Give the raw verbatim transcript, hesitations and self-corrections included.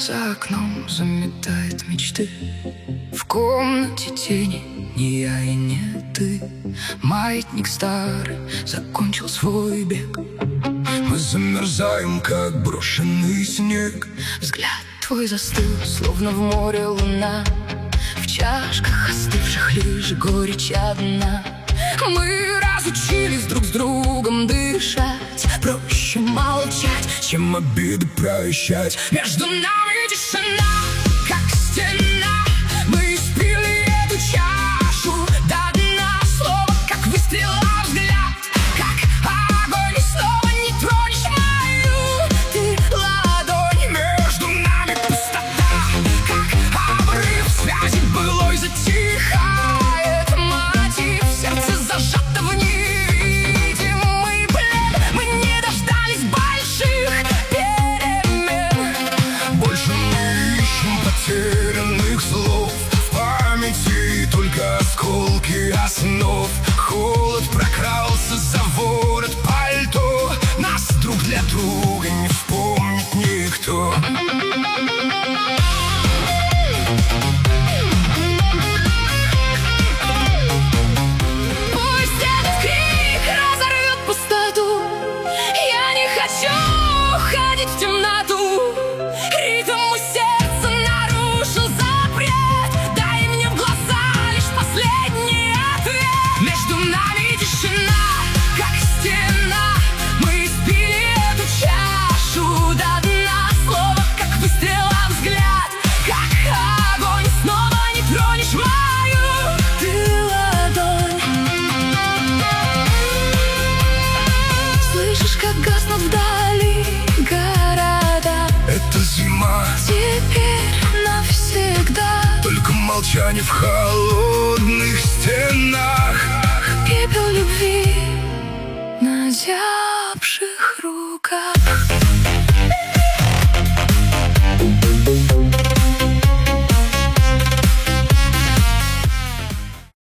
за окном заметает мечты. В комнате тени, не я и не ты. Маятник старый закончил свой бег. Мы замерзаем, как брошенный снег. Взгляд твой застыл, словно в море луна. В чашках остывших лишь горечь одна. Мы разучились друг с другом дышать. Проще молчать, чем обиды прощать. Между нами тишина, как стена. Мы испили эту чашу до дна. Слово, как выстрел, а взгляд, как огонь. И снова не тронешь мою ты ладонь. Между нами пустота, как обрыв связи былой затихает мотив. Сердце зажато в невидимый плен. Мы не дождались больших перемен. больше мы ищем потерянных слов. В памяти только осколки основ. Холод прокрался за ворот пальто. Нас друг для друга не вспомнит никто. Пусть этот крик разорвет пустоту. Я не хочу уходить в темноту. Ритм у сердца нарушил запрет. Дай мне в глаза лишь последний ответ. Между нами тишина, как стена. Мы испили эту чашу до дна. Слово, как выстрел, а взгляд, как огонь. Снова не тронешь мою ты ладонь. Слышишь, как гаснут вдали города. Это зима, Теперь навсегда. только молчание в холодных стенах.